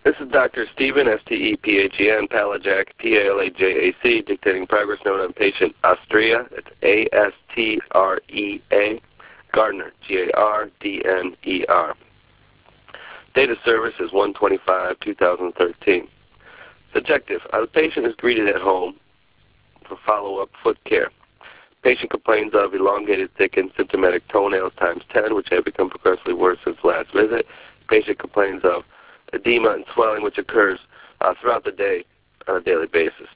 This is Dr. Stephen, S-T-E-P-H-E-N, Palajac, P-A-L-A-J-A-C, dictating progress note on patient Astrea. It's A-S-T-R-E-A, Gardner, G-A-R-D-N-E-R. Date of service is 1/25/2013. Subjective. The patient is greeted at home for follow-up foot care. Patient complains of elongated, thickened, symptomatic toenails times 10, which have become progressively worse since last visit. Patient complains of edema and swelling, which occurs throughout the day on a daily basis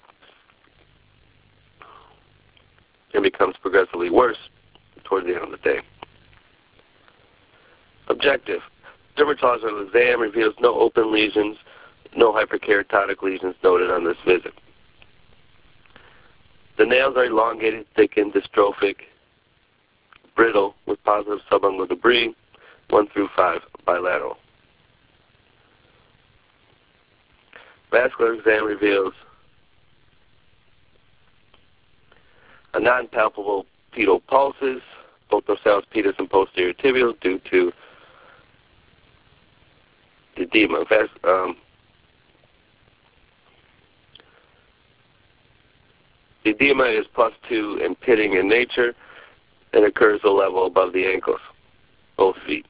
and becomes progressively worse towards the end of the day. Objective. Dermatological exam reveals no open lesions, no hyperkeratotic lesions noted on this visit. The nails are elongated, thickened, dystrophic, brittle, with positive subungual debris, 1 through 5 bilateral. Vascular exam reveals a non-palpable pedal pulses, both dorsalis pedis and posterior tibial, due to edema. Edema is +2 and pitting in nature and occurs a level above the ankles, both feet.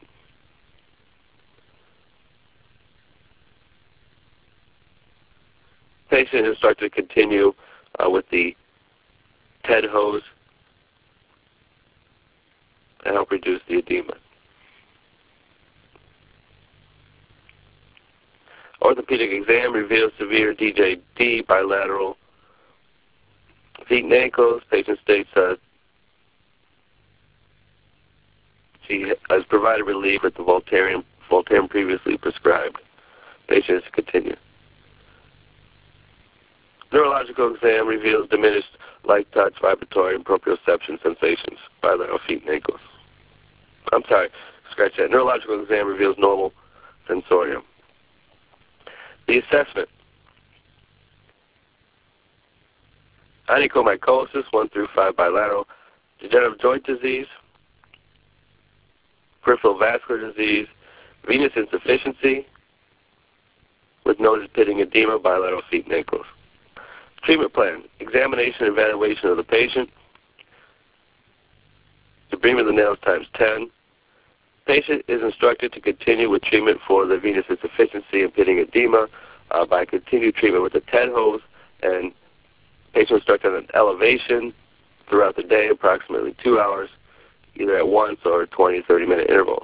Patient is instructed to continue with the TED hose to help reduce the edema. Orthopedic exam reveals severe DJD, bilateral feet and ankles. Patient states she has provided relief with the Voltaren previously prescribed. Patient is to continue. Neurological exam reveals diminished light touch, vibratory, and proprioception sensations, bilateral feet and ankles. I'm sorry, scratch that. Neurological exam reveals normal sensorium. The assessment. Onychomycosis, 1 through 5 bilateral, degenerative joint disease, peripheral vascular disease, venous insufficiency, with noted pitting edema, bilateral feet and ankles. Treatment plan. Examination and evaluation of the patient. Debridement of the nails times 10. Patient is instructed to continue with treatment for the venous insufficiency and pitting edema by continued treatment with the TED hose, and patient instructed on elevation throughout the day, approximately 2 hours, either at once or 20, 30-minute intervals.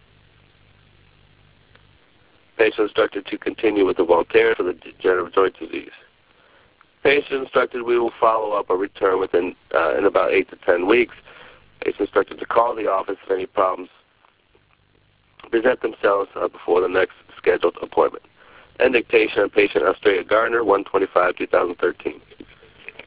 Patient instructed to continue with the Voltaren for the degenerative joint disease. Patient instructed we will follow up or return within in about 8 to 10 weeks. Patient instructed to call the office if any problems present themselves before the next scheduled appointment. End dictation on patient Astrea Gardner, 1/25/2013.